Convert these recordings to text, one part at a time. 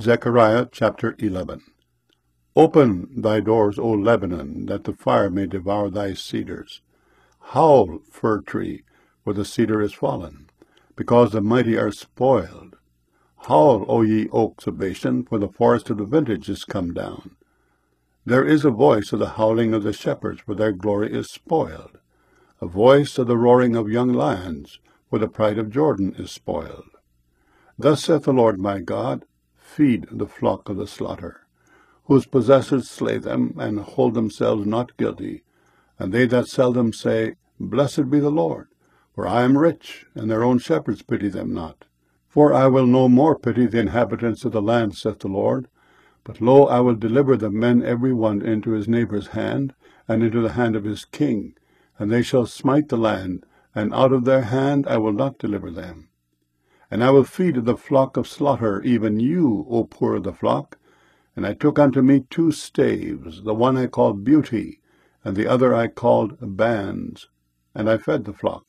Zechariah chapter 11. Open thy doors, O Lebanon, that the fire may devour thy cedars. Howl, fir tree, for the cedar is fallen, because the mighty are spoiled. Howl, O ye oaks of Bashan, for the forest of the vintage is come down. There is a voice of the howling of the shepherds, for their glory is spoiled. A voice of the roaring of young lions, for the pride of Jordan is spoiled. Thus saith the Lord my God, feed the flock of the slaughter, whose possessors slay them, and hold themselves not guilty. And they that sell them say, Blessed be the Lord, for I am rich, and their own shepherds pity them not. For I will no more pity the inhabitants of the land, saith the Lord. But lo, I will deliver the men every one into his neighbour's hand, and into the hand of his king, and they shall smite the land, and out of their hand I will not deliver them. And I will feed the flock of slaughter, even you, O poor of the flock. And I took unto me 2 staves, the one I called Beauty, and the other I called Bands, and I fed the flock.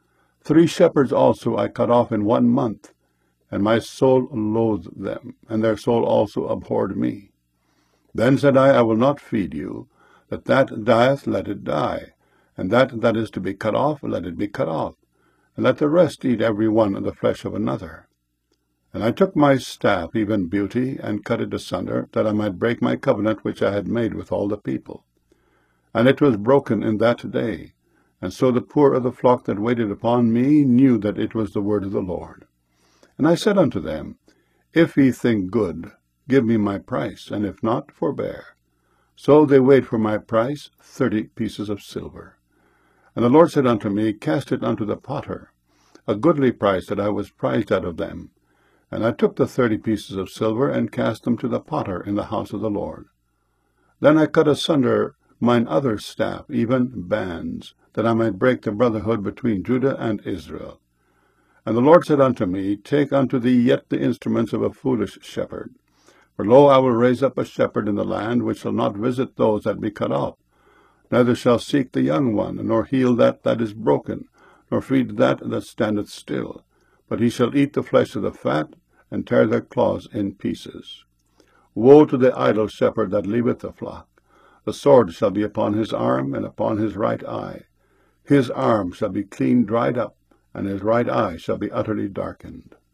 3 shepherds also I cut off in 1 month, and my soul loathed them, and their soul also abhorred me. Then said I will not feed you. That dieth, let it die, and that is to be cut off, let it be cut off, and let the rest eat every one of the flesh of another. And I took my staff, even Beauty, and cut it asunder, that I might break my covenant which I had made with all the people. And it was broken in that day, and so the poor of the flock that waited upon me knew that it was the word of the Lord. And I said unto them, If ye think good, give me my price, and if not, forbear. So they weighed for my price 30 pieces of silver. And the Lord said unto me, Cast it unto the potter, a goodly price that I was prized out of them. And I took the 30 pieces of silver, and cast them to the potter in the house of the Lord. Then I cut asunder mine other staff, even Bands, that I might break the brotherhood between Judah and Israel. And the Lord said unto me, Take unto thee yet the instruments of a foolish shepherd. For lo, I will raise up a shepherd in the land, which shall not visit those that be cut off, neither shall seek the young one, nor heal that is broken, nor feed that standeth still. But he shall eat the flesh of the fat, and tear their claws in pieces. Woe to the idle shepherd that leaveth the flock! The sword shall be upon his arm, and upon his right eye. His arm shall be clean dried up, and his right eye shall be utterly darkened.